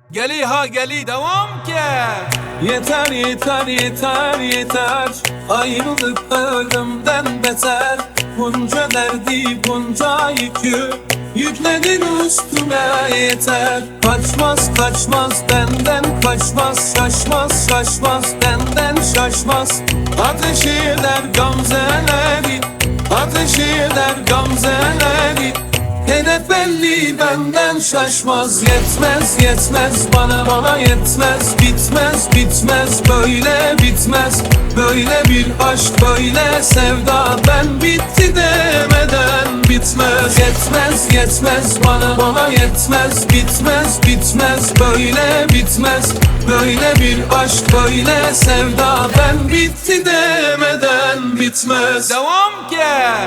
Geli ha geli devam ki. Yeter yeter yeter yeter, ayrılık ölümden beter. Bunca derdi bunca yükü yükledin üstüme, yeter. Kaçmaz kaçmaz benden kaçmaz, şaşmaz şaşmaz benden şaşmaz. Ateş eder gamzeleri, ateş eder gamzeleri. Hedef belli benden şaşmaz. Yetmez yetmez bana yetmez. Bitmez bitmez böyle bitmez. Böyle bir aşk böyle sevda, ben bitti demeden bitmez. Yetmez yetmez bana yetmez. Bitmez bitmez böyle bitmez. Böyle bir aşk böyle sevda, ben bitti demeden bitmez. Devam ki.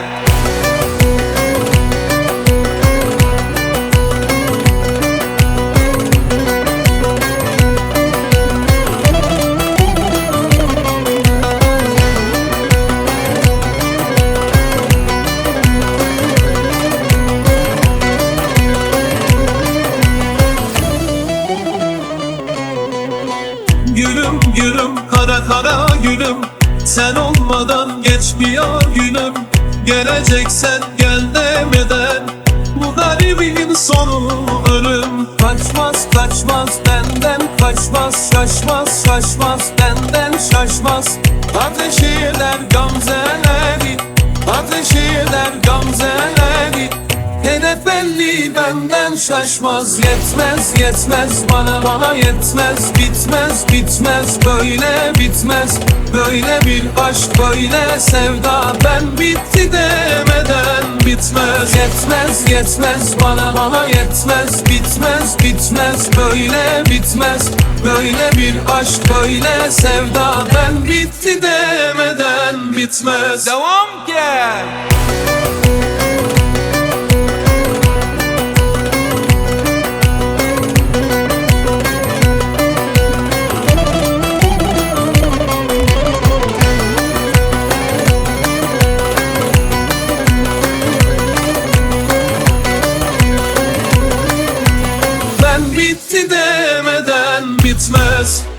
Gülüm gülüm kara kara gülüm, sen olmadan geçmiyor günüm. Geleceksen gel demeden, bu garibin sonu ölüm. Kaçmaz kaçmaz benden kaçmaz, şaşmaz şaşmaz benden şaşmaz. Ateş eder gamzeleri, ateş eder gamzeleri. Hedef belli benden şaşmaz. Yetmez yetmez bana yetmez. Bitmez bitmez böyle bitmez. Böyle bir aşk böyle sevda, ben bitti demeden bitmez. Yetmez yetmez bana yetmez. Bitmez bitmez böyle bitmez. Böyle bir aşk böyle sevda, ben bitti demeden bitmez. Devam ki. Bitti demeden bitmez.